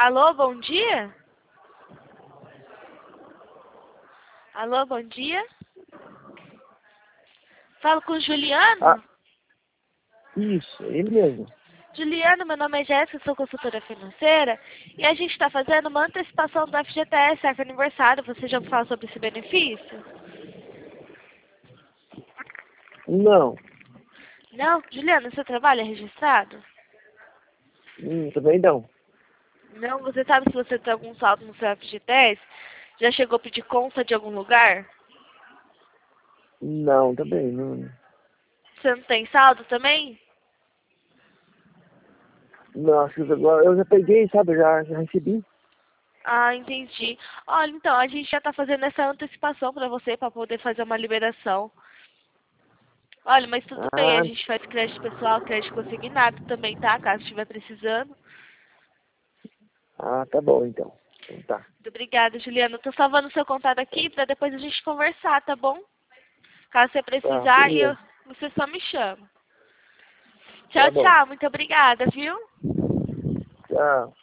Alô, bom dia? Alô, bom dia? Falo com o Juliano? Ah, isso, ele mesmo. Juliano, meu nome é Jéssica, sou consultora financeira e a gente está fazendo uma antecipação do FGTS, é aniversário. Você já ouviu falar sobre esse benefício? Não, Não? Juliano, seu trabalho é registrado? também não. Não? Você sabe se você tem algum saldo no seu FGTS? Já chegou a pedir conta de algum lugar? Não, também não. Você não tem saldo também? Não, acho que agora eu já peguei, sabe? Já recebi. Ah, entendi. Olha, então, a gente já está fazendo essa antecipação para você, para poder fazer uma liberação. Olha, mas tudo bem, a Ah, gente faz crédito pessoal, crédito consignado também, tá? Caso estiver precisando. tá bom então. Então tá. Muito obrigada, Juliana. Eu tô salvando o seu contato aqui para depois a gente conversar, tá bom? Caso você Tá, precisar, beleza. você só me chama. Tá Tchau, bom. tchau. Muito obrigada, viu? Tchau.